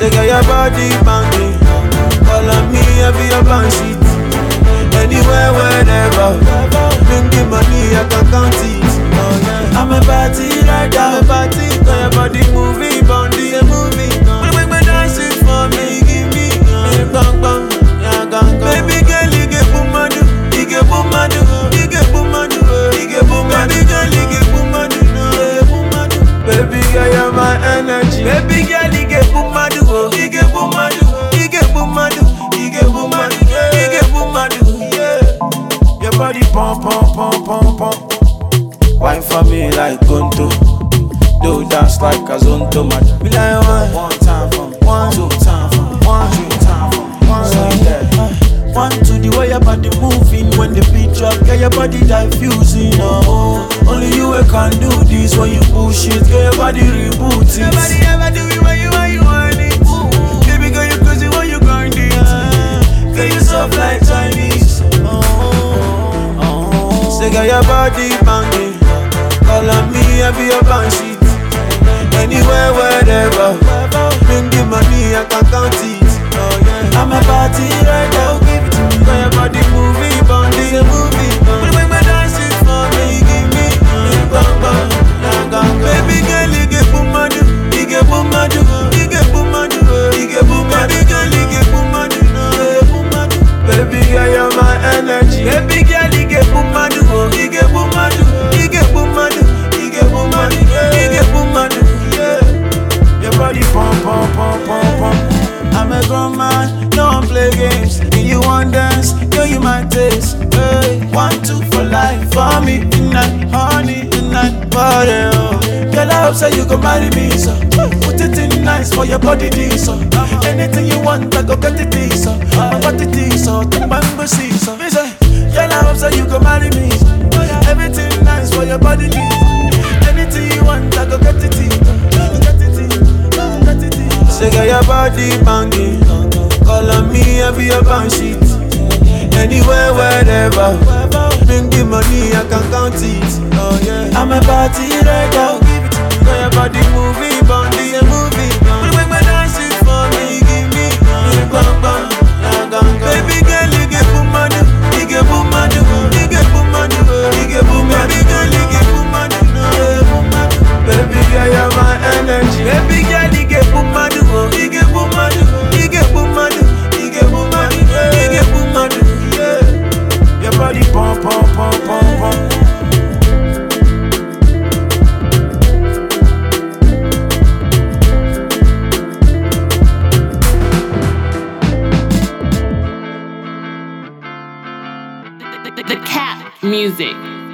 Say girl your body banging, call on me every your band sheet. Anywhere, whenever, bring the money I can count it. Oh yeah, I'm a party right now, I'm a party. Call your body moving, boundy a movie. When we dance it for me, give me bang bang, yeah gang gang. Baby girl you get boomadu, you get boomadu, you get boomadu, you get boomadu. Baby girl you get boomadu, boomadu. Baby girl you're my energy. Baby girl you get boomadu, you get boomadu, you get boomadu, you get boomadu, you get boomadu. Your body pump, pump, pump, pump, pump. Wine for me like Gonto. Do dance like a zonto. Be like one time for me, 1 2 time for me, 1 2 time for me, 1 like that. 1 2 the way your body moving when the beat drop, get your body diffusing. Oh, only you can do this when you push it, get your body reboot it. Your body ever do it when you want it. Baby girl you crazy when you grind it. Get you soft like Chinese. Say girl your body banging, call on me every your band sheet. Anywhere, wherever, bring the money I can count it. Oh yeah, I'm a party right now, give it to me. Call your body moving, boundy a movie. When we dance it for me, give me bang bang, bang bang. Baby girl you get boomadu, you get boomadu, you get boomadu, you get boomadu. Baby girl you get boomadu, boomadu. Baby girl you're my energy. Baby girl you get boomadu. You get boomadu, you get boomadu, you get boomadu, you get boomadu, yeah. Your body pump, pump, pump, pump, pump. I'm a grown man, no one play games. If you want dance, girl you my taste. Hey, 1 2 for life, for me tonight, honey tonight, body. Girl I hope so you can marry me, so put it in nice for your body, this so. Anything you want, I go get it, this so. My body, this so, take my embassy, so. Girl, I hope so you can marry me. Everything nice for your body needs. Anything you want, I go get it. Say girl, your body banging, call on me every your band sheet. Anywhere, wherever, bring the money I can count it. Oh yeah, I'm a party right now. Call your body moving, boundy a movie. When we dance it for me, give me bang bang, gang gang. Baby girl, you get boomadu. You get boomadu, you get boomadu, you get boomadu. Baby girl, you get boomadu, boomadu. Baby girl, you're my energy. Baby girl, you get boomadu, you get boomadu, you get boomadu, you get boomadu, you get boomadu. Yeah, your body pump, pump, pump, pump, pump. The Cat Music.